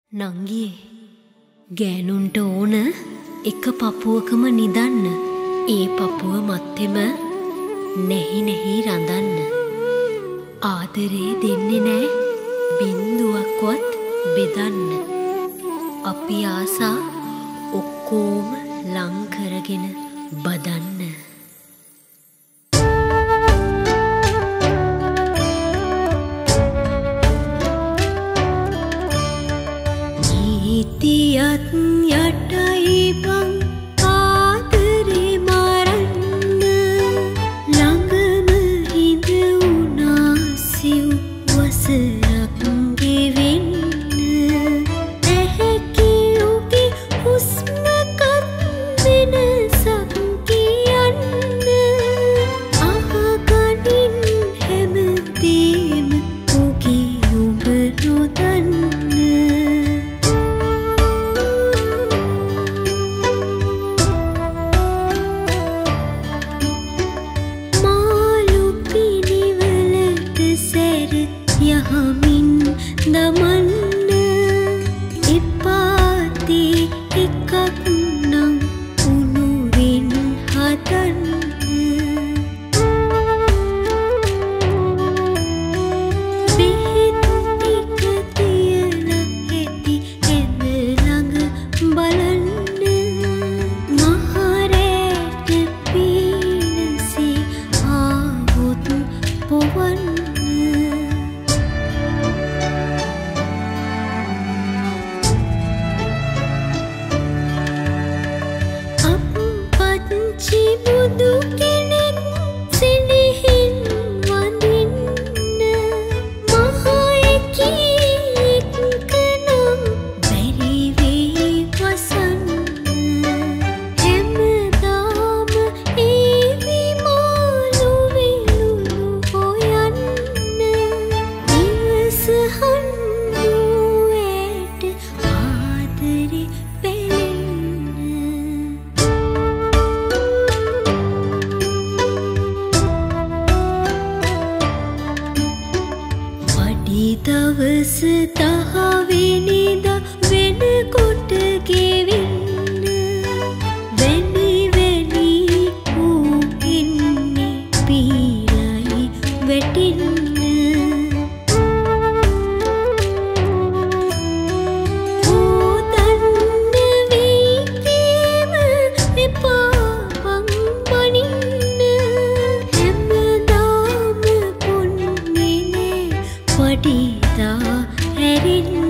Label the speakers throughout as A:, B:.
A: නංගියේ ගෑනුන්ට ඕන එක පපුවකම නිදන්න. ඒ පපුව මත්තෙම නැහි නැහි රඳන්න. ආදරේ දෙන්නේ නෑ බින්දුවක්වත් බෙදන්න. අපි ආසා ඔක්කෝම ලං කරගෙන බදන්න. නීතියත් යටයි බං ආදරේ මරන්න. ළඟම හිඳ වුණා සිව් වසරක් ගෙවෙන්න. ඇහැකි ඔබේ හුස්මකත් වෙනසක් කියන්න. අහගනින් හැමදේම ඔගේ ඔබ නොදන්න. යහමින් දමන්න එපාතේ එකක් නම් උණුවෙන් හදන්න. බෙහෙත් ටික තියලා ඇති ඇඳ ළඟ බලන්න. මහරෑට පීනසේ ආවොත් පොවන්න. බුදු කෙනෙක් සෙනෙහෙන් වඳින්න. මහා එකෙක් නම් බැරි වෙයි වසන්න. හැමදාම ඒ විමාලු වෙලුණු හොයන්න. ඉවසහන් නුවේට ආදරේ දවස 10 වෙනිදා වෙනකොට ගෙවෙන්න. වැනි වැනි ඌ ඉන්නේ පීලයි වැටෙන්න. වඩිදා හැරෙන්න.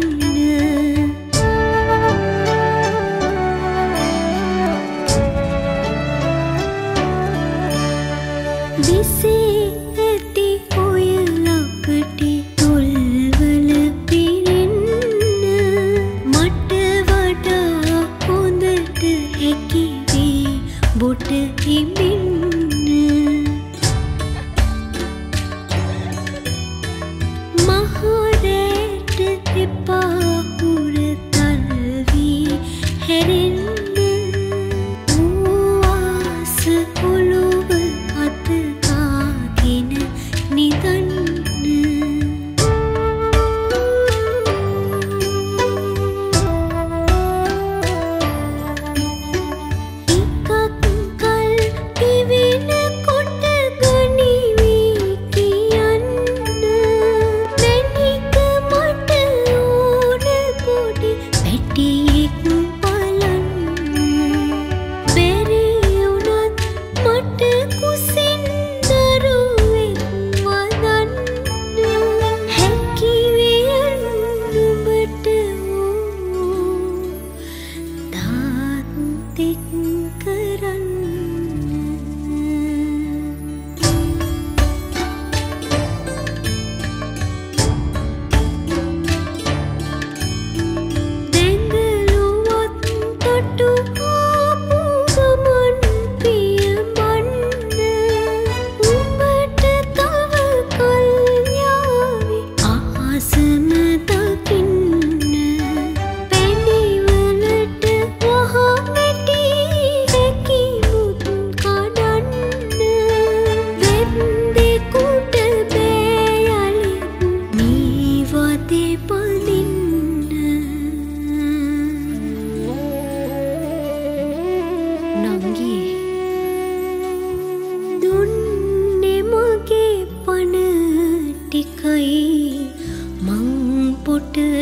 A: දිසේ ඇති ඔය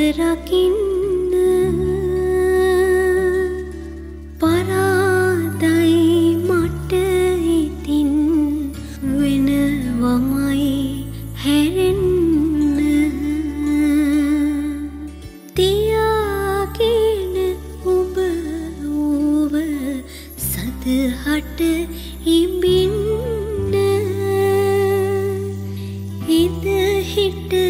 A: රකින්න පරාදයි මට ඉතින් වෙනවමයි හැරෙන්න තියාගෙන ඔබ ඌව සදහට ඉඹින්න හිත හිට